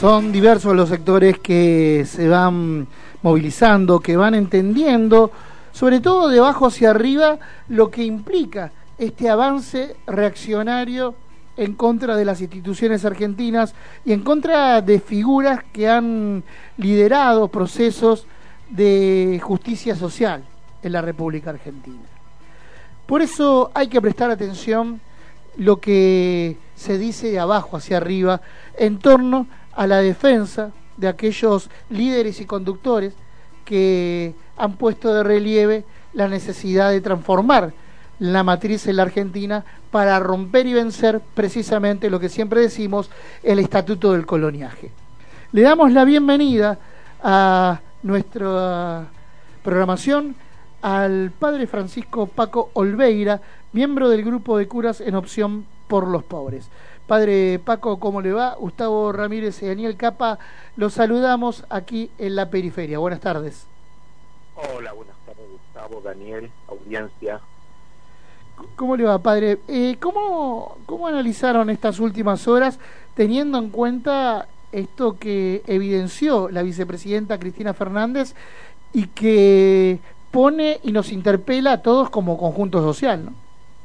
Son diversos los sectores que se van movilizando, que van entendiendo, sobre todo de abajo hacia arriba, lo que implica este avance reaccionario en contra de las instituciones argentinas y en contra de figuras que han liderado procesos de justicia social en la República Argentina. Por eso hay que prestar atención lo que se dice de abajo hacia arriba en torno a la defensa de aquellos líderes y conductores que han puesto de relieve la necesidad de transformar la matriz en la Argentina para romper y vencer precisamente lo que siempre decimos, el estatuto del coloniaje. Le damos la bienvenida a nuestra programación al padre Francisco Paco Olveira, miembro del grupo de curas en Opción por los Pobres. Padre Paco, ¿cómo le va? Gustavo Ramírez y Daniel Capa, los saludamos aquí en la periferia. Buenas tardes. Hola, buenas tardes, Gustavo, Daniel, audiencia. ¿Cómo le va, padre? ¿Cómo analizaron estas últimas horas, teniendo en cuenta esto que evidenció la vicepresidenta Cristina Fernández y que pone y nos interpela a todos como conjunto social, ¿no?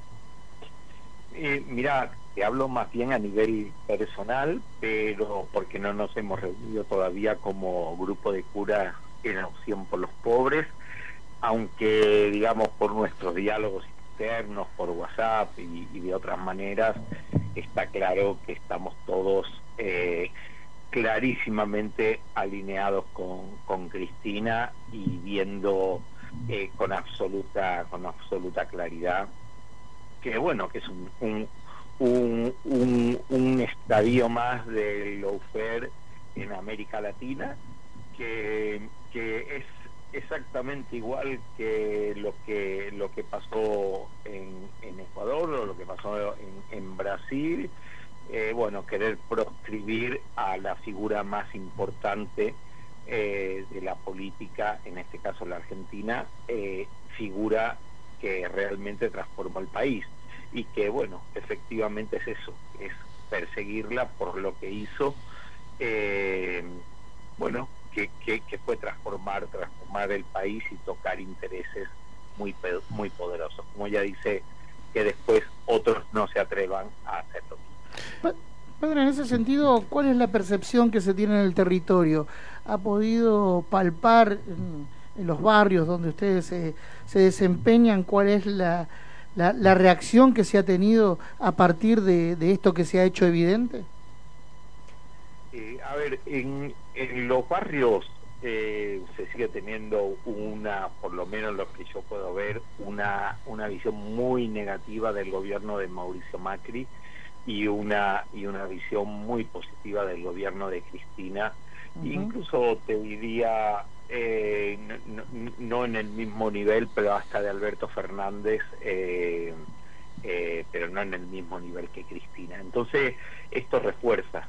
Mirá, te hablo más bien a nivel personal, pero porque no nos hemos reunido todavía como grupo de curas en Opción por los Pobres, aunque, digamos, por nuestros diálogos internos, por WhatsApp y de otras maneras, está claro que estamos todos clarísimamente alineados con Cristina y viendo con absoluta claridad que, bueno, que es un estadio más del lawfare en América Latina, que es exactamente igual que lo que pasó en Ecuador o lo que pasó en Brasil. Bueno, querer proscribir a la figura más importante de la política, en este caso la Argentina, figura que realmente transformó el país y que, bueno, efectivamente es eso, es perseguirla por lo que hizo, bueno, que fue transformar el país y tocar intereses muy poderosos, como ella dice, que después otros no se atrevan a hacerlo. Padre, en ese sentido, ¿cuál es la percepción que se tiene en el territorio? ¿Ha podido palpar en los barrios donde ustedes se desempeñan cuál es la reacción que se ha tenido a partir de esto que se ha hecho evidente? A ver, en los barrios se sigue teniendo por lo menos lo que yo puedo ver, una visión muy negativa del gobierno de Mauricio Macri y una visión muy positiva del gobierno de Cristina. Incluso te diría, no en el mismo nivel, pero hasta de Alberto Fernández, pero no en el mismo nivel que Cristina. Entonces esto refuerza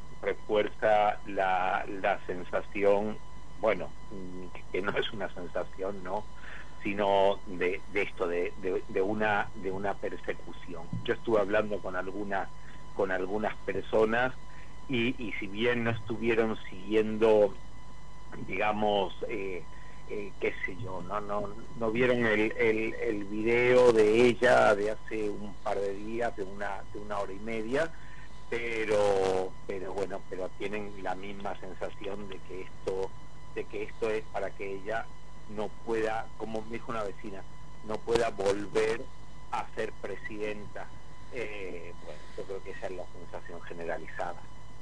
la sensación, bueno, que no es una sensación, ¿no?, sino de esto, de una persecución. Yo estuve hablando con algunas personas y si bien no estuvieron siguiendo, digamos, qué sé yo, no vieron el video de ella de hace un par de días, de una hora y media, pero bueno, pero tienen la misma sensación de que esto es para que ella no pueda, como me dijo una vecina, no pueda volver a ser presidenta. Bueno, yo creo que esa es la sensación generalizada.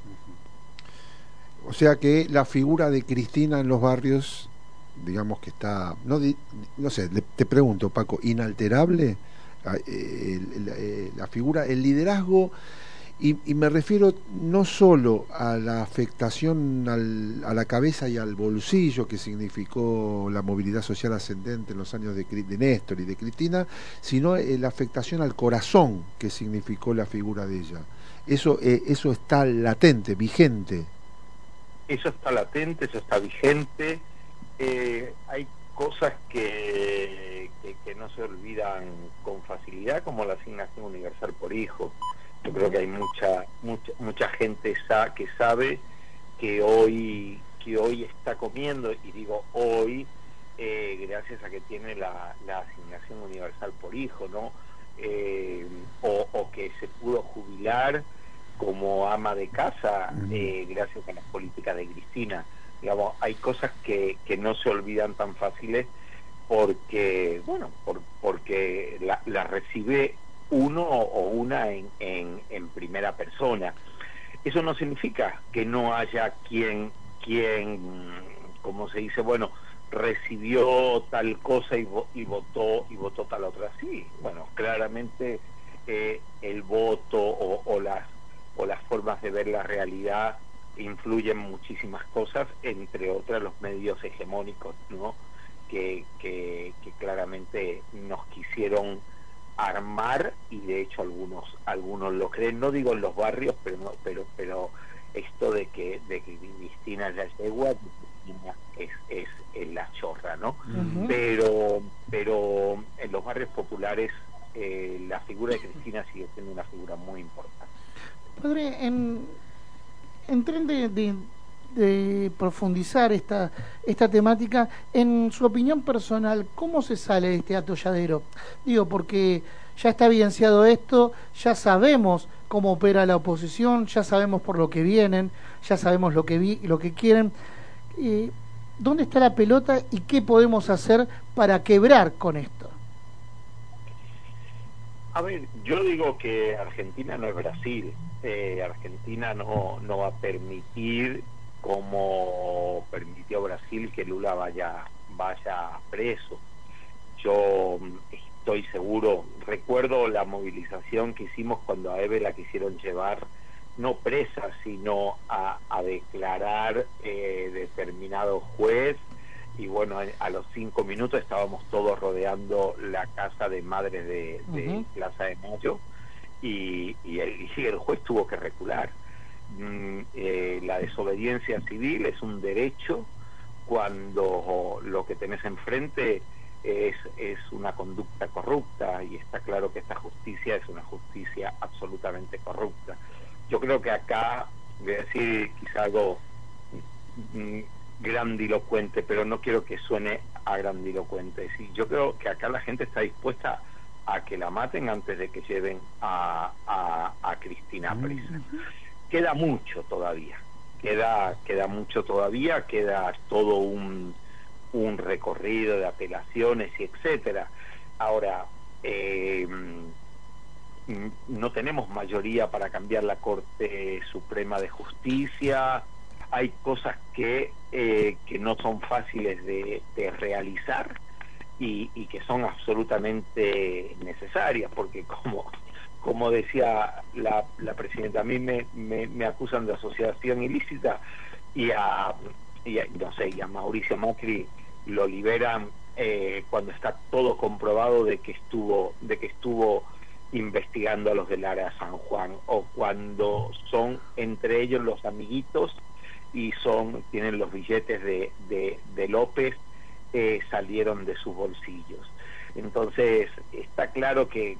O sea que la figura de Cristina en los barrios, digamos que está, no sé, te pregunto, Paco, inalterable, la figura, el liderazgo, y me refiero no solo a la afectación a la cabeza y al bolsillo que significó la movilidad social ascendente en los años de Néstor y de Cristina, sino la afectación al corazón que significó la figura de ella. Eso está latente, vigente. Eso está latente, eso está vigente. Hay cosas que no se olvidan con facilidad, como la asignación universal por hijo. Yo creo que hay mucha gente que sabe que hoy está comiendo, y digo hoy, gracias a que tiene la asignación universal por hijo, ¿no? O que se pudo jubilar como ama de casa, gracias a las políticas de Cristina. Digamos, hay cosas que no se olvidan tan fáciles porque, bueno, porque la recibe uno o una en primera persona. Eso no significa que no haya quien, como se dice, bueno, recibió tal cosa y votó tal otra. Sí, bueno, claramente el voto o las formas de ver la realidad influyen muchísimas cosas, entre otras los medios hegemónicos, ¿no? Que claramente nos quisieron armar, y de hecho algunos lo creen, no digo en los barrios, pero esto de que Cristina es la yegua, Cristina es la chorra, ¿no? Pero en los barrios populares la figura de Cristina sigue siendo una figura muy importante. Padre, en tren de profundizar esta temática, en su opinión personal, ¿cómo se sale de este atolladero? Digo, porque ya está evidenciado esto, ya sabemos cómo opera la oposición, ya sabemos por lo que vienen, ya sabemos lo que quieren. ¿Dónde está la pelota y qué podemos hacer para quebrar con esto? A ver, yo digo que Argentina no es Brasil. Argentina no va a permitir, como permitió Brasil, que Lula vaya preso. Yo estoy seguro, recuerdo la movilización que hicimos cuando a Eve la quisieron llevar, no presa, sino a declarar determinado juez, y bueno, a los 5 minutos estábamos todos rodeando la casa de Madres de Plaza de Mayo, y el juez tuvo que recular. La desobediencia civil es un derecho cuando lo que tenés enfrente es una conducta corrupta, y está claro que esta justicia es una justicia absolutamente corrupta. Yo creo que acá, voy a decir quizá algo grandilocuente, pero no quiero que suene a grandilocuente. Sí, yo creo que acá la gente está dispuesta a que la maten antes de que lleven a Cristina presa. Queda mucho todavía, queda mucho todavía, queda todo un recorrido de apelaciones y etcétera. Ahora, no tenemos mayoría para cambiar la Corte Suprema de Justicia. Hay cosas que no son fáciles de realizar y que son absolutamente necesarias, porque como decía la presidenta, a mí me acusan de asociación ilícita, y a Mauricio Macri lo liberan cuando está todo comprobado de que estuvo investigando a los del área San Juan, o cuando son entre ellos los amiguitos y tienen los billetes de López, salieron de sus bolsillos. Entonces está claro que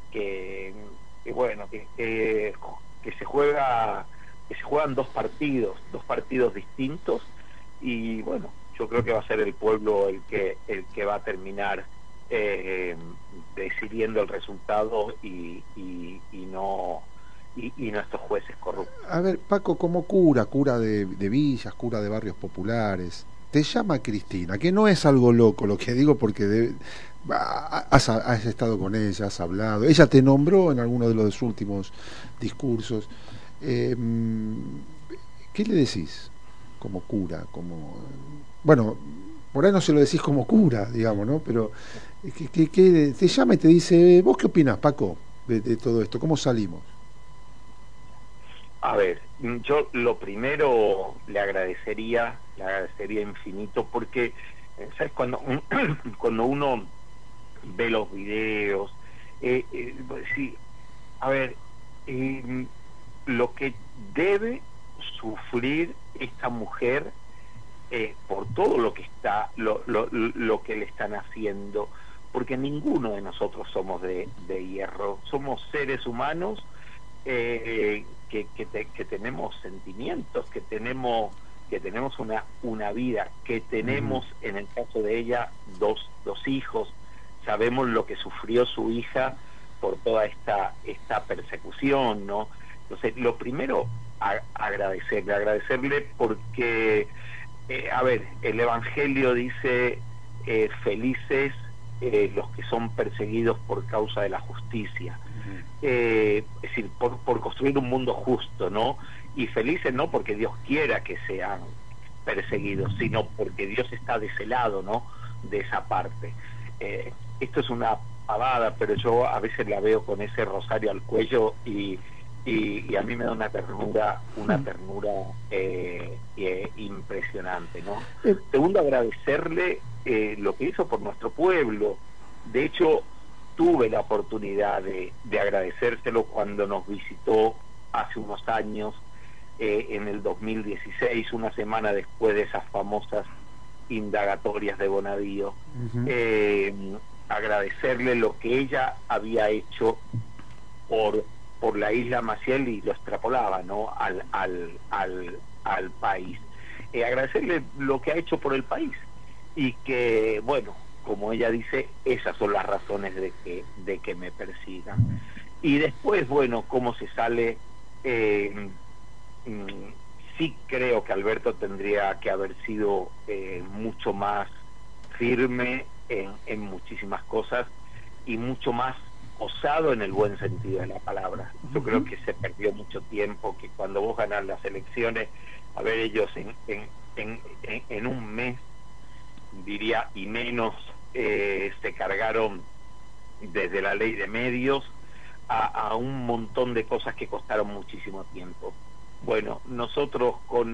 se juegan dos partidos distintos, y bueno, yo creo que va a ser el pueblo el que va a terminar decidiendo el resultado, y no estos jueces corruptos. A ver, Paco, como cura de villas, cura de barrios populares, te llama Cristina, que no es algo loco lo que digo, porque has estado con ella, has hablado, ella te nombró en alguno de los últimos discursos. ¿Qué le decís como cura? Bueno, por ahí no se lo decís como cura, digamos, ¿no? Pero que te llama y te dice, ¿vos qué opinás, Paco, de todo esto? ¿Cómo salimos? A ver, yo lo primero le agradecería infinito, porque ¿sabes? Cuando uno ve los videos, sí, a ver, lo que debe sufrir esta mujer por todo lo que lo que le están haciendo, porque ninguno de nosotros somos de hierro, somos seres humanos que tenemos sentimientos, que que tenemos una vida, que tenemos, en el caso de ella, dos hijos, sabemos lo que sufrió su hija por toda esta persecución, ¿no? Entonces, lo primero, agradecerle porque, a ver, el Evangelio dice, felices los que son perseguidos por causa de la justicia. Es decir, por construir un mundo justo, ¿no? Y felices no porque Dios quiera que sean perseguidos, sino porque Dios está de ese lado, ¿no? De esa parte. Esto es una pavada, pero yo a veces la veo con ese rosario al cuello y a mí me da una ternura impresionante, ¿no? Segundo, agradecerle lo que hizo por nuestro pueblo. De hecho, tuve la oportunidad de agradecérselo cuando nos visitó hace unos años, en el 2016, una semana después de esas famosas indagatorias de Bonadío. Agradecerle lo que ella había hecho por la isla Maciel, y lo extrapolaba, ¿no? al país. Agradecerle lo que ha hecho por el país, y que, bueno, como ella dice, esas son las razones de que me persigan. Y después, bueno, cómo se sale, sí creo que Alberto tendría que haber sido mucho más firme en muchísimas cosas, y mucho más osado en el buen sentido de la palabra. Yo creo que se perdió mucho tiempo, que cuando vos ganás las elecciones, a ver, ellos en un mes, diría, y menos, se cargaron desde la ley de medios a un montón de cosas que costaron muchísimo tiempo. Bueno, nosotros con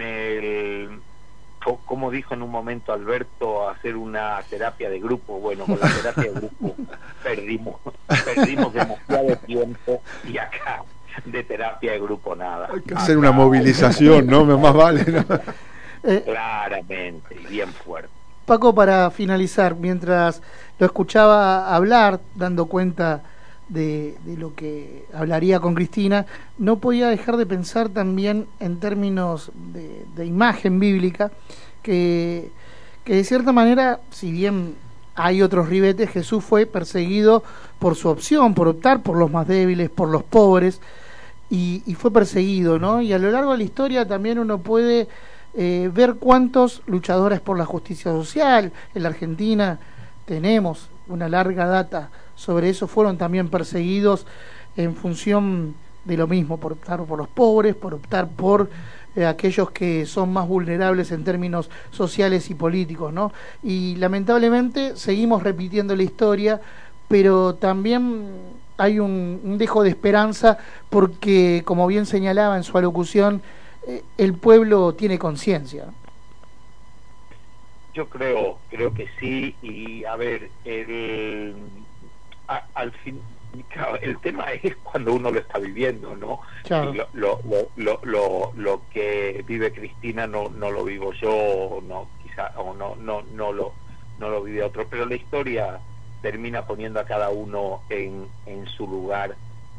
como dijo en un momento Alberto, hacer una terapia de grupo, bueno, con la terapia de grupo perdimos demasiado tiempo, y acá de terapia de grupo nada. Hay que hacer una movilización, ¿no? Más vale, ¿no? Claramente, y bien fuerte. Paco, para finalizar, mientras lo escuchaba hablar, dando cuenta de lo que hablaría con Cristina, no podía dejar de pensar también en términos de imagen bíblica, que de cierta manera, si bien hay otros ribetes, Jesús fue perseguido por su opción, por optar por los más débiles, por los pobres, y fue perseguido, ¿no? Y a lo largo de la historia también uno puede ver cuántos luchadores por la justicia social en la Argentina tenemos una larga data sobre eso, fueron también perseguidos en función de lo mismo, por optar por los pobres, por optar por aquellos que son más vulnerables en términos sociales y políticos, ¿no? Y lamentablemente seguimos repitiendo la historia, pero también hay un dejo de esperanza, porque, como bien señalaba en su alocución, el pueblo tiene conciencia. Yo creo que sí, y a ver, al fin, el tema es cuando uno lo está viviendo, ¿no? Claro. Y lo que vive Cristina no lo vivo yo, no, quizá, o no lo vive otro, pero la historia termina poniendo a cada uno en su lugar,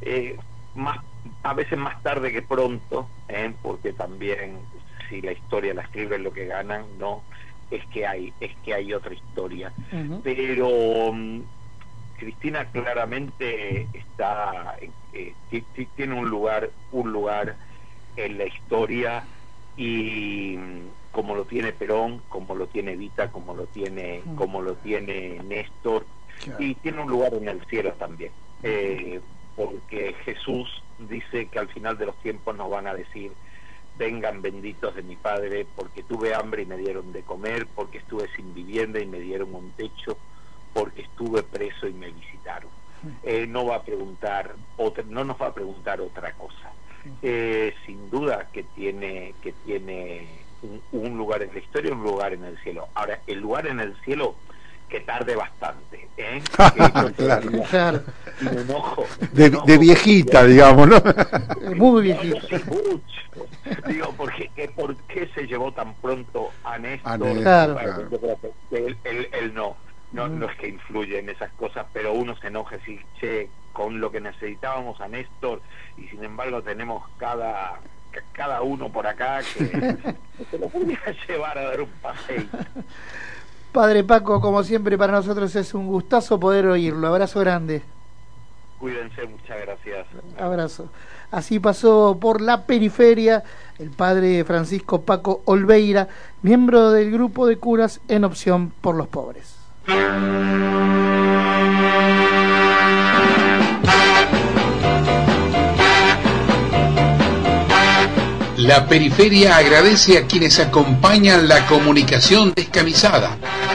a veces más tarde que pronto, porque también, si la historia la escriben lo que ganan, no, es que hay otra historia. Pero Cristina claramente está tiene un lugar en la historia, y como lo tiene Perón, como lo tiene Evita, como lo tiene Néstor, claro. Y tiene un lugar en el cielo también, porque Jesús dice que al final de los tiempos nos van a decir: vengan benditos de mi Padre, porque tuve hambre y me dieron de comer, porque estuve sin vivienda y me dieron un techo, porque estuve preso y me visitaron. No nos va a preguntar otra cosa. Sin duda que tiene un lugar en la historia, un lugar en el cielo. Ahora, el lugar en el cielo, que tarde bastante, Claro. Y me enojo, de viejita, digamos, ¿no? Muy viejita. Digo, ¿por qué se llevó tan pronto a Néstor? Claro. Bueno, yo creo que él no es que influye en esas cosas, pero uno se enoja si, che, con lo que necesitábamos a Néstor, y sin embargo tenemos cada cada uno por acá que se lo podría llevar a dar un paseo. Padre Paco, como siempre para nosotros es un gustazo poder oírlo. Abrazo grande. Cuídense, muchas gracias. Abrazo. Así pasó por la periferia el padre Francisco Paco Olveira, miembro del grupo de curas en Opción por los Pobres. La periferia agradece a quienes acompañan la comunicación descamisada.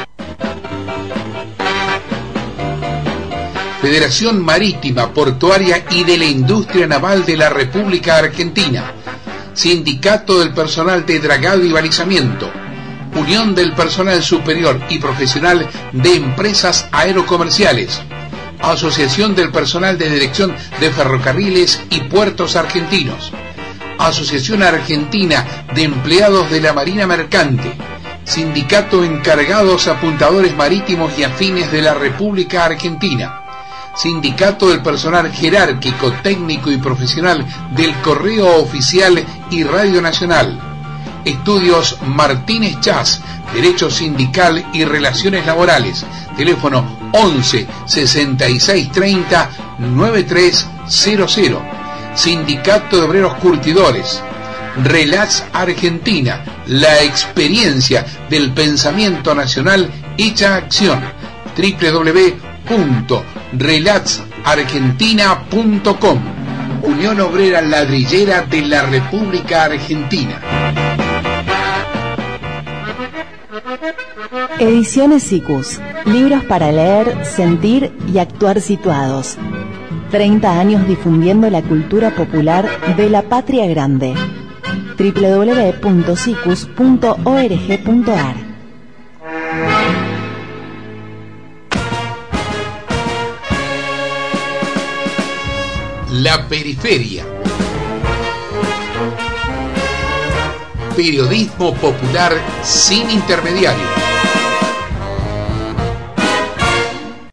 Federación Marítima, Portuaria y de la Industria Naval de la República Argentina. Sindicato del Personal de Dragado y Balizamiento. Unión del Personal Superior y Profesional de Empresas Aerocomerciales. Asociación del Personal de Dirección de Ferrocarriles y Puertos Argentinos. Asociación Argentina de Empleados de la Marina Mercante, Sindicato Encargados Apuntadores Marítimos y Afines de la República Argentina, Sindicato del Personal Jerárquico, Técnico y Profesional del Correo Oficial y Radio Nacional, Estudios Martínez Chas, Derecho Sindical y Relaciones Laborales, teléfono 11 66 30 9300. Sindicato de Obreros Curtidores, Relax Argentina, la experiencia del pensamiento nacional hecha acción, www.relaxargentina.com, Unión Obrera Ladrillera de la República Argentina. Ediciones SICUS, libros para leer, sentir y actuar situados. 30 años difundiendo la cultura popular de la patria grande. www.sicus.org.ar. La periferia. Periodismo popular sin intermediarios.